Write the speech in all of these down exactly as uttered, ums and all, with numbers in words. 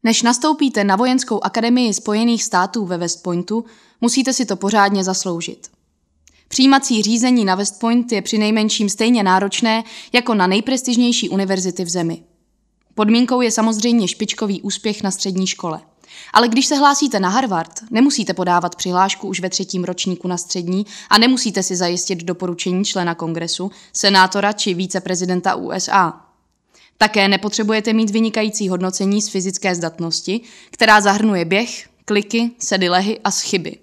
Než nastoupíte na vojenskou akademii Spojených států ve West Pointu, musíte si to pořádně zasloužit. Přijímací řízení na West Point je přinejmenším stejně náročné jako na nejprestižnější univerzity v zemi. Podmínkou je samozřejmě špičkový úspěch na střední škole. Ale když se hlásíte na Harvard, nemusíte podávat přihlášku už ve třetím ročníku na střední a nemusíte si zajistit doporučení člena kongresu, senátora či víceprezidenta U S A. Také nepotřebujete mít vynikající hodnocení z fyzické zdatnosti, která zahrnuje běh, kliky, sedy lehy a schyby.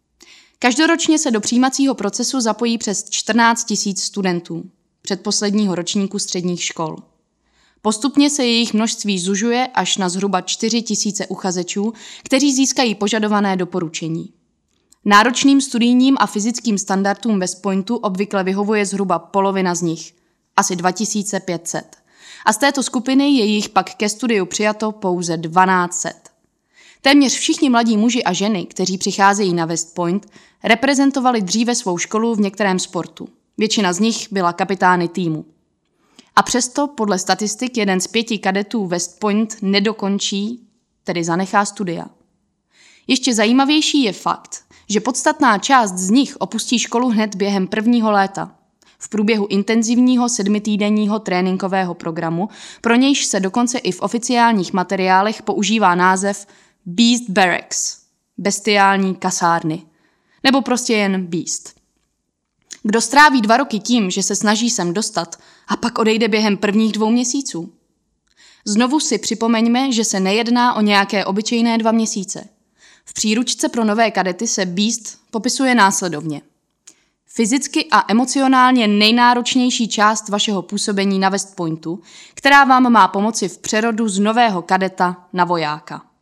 Každoročně se do přijímacího procesu zapojí přes čtrnáct tisíc studentů předposledního ročníku středních škol. Postupně se jejich množství zužuje až na zhruba čtyři tisíce uchazečů, kteří získají požadované doporučení. Náročným studijním a fyzickým standardům West Pointu obvykle vyhovuje zhruba polovina z nich, asi dva tisíce pět set. A z této skupiny je jich pak ke studiu přijato pouze dvanáct set. Téměř všichni mladí muži a ženy, kteří přicházejí na West Point, reprezentovali dříve svou školu v některém sportu. Většina z nich byla kapitány týmu. A přesto podle statistik jeden z pěti kadetů West Point nedokončí, tedy zanechá studia. Ještě zajímavější je fakt, že podstatná část z nich opustí školu hned během prvního léta. V průběhu intenzivního sedmitýdenního tréninkového programu, pro nějž se dokonce i v oficiálních materiálech používá název Beast Barracks, bestiální kasárny, nebo prostě jen Beast. Kdo stráví dva roky tím, že se snaží sem dostat a pak odejde během prvních dvou měsíců? Znovu si připomeňme, že se nejedná o nějaké obyčejné dva měsíce. V příručce pro nové kadety se Beast popisuje následovně. Fyzicky a emocionálně nejnáročnější část vašeho působení na West Pointu, která vám má pomoci v přerodu z nového kadeta na vojáka.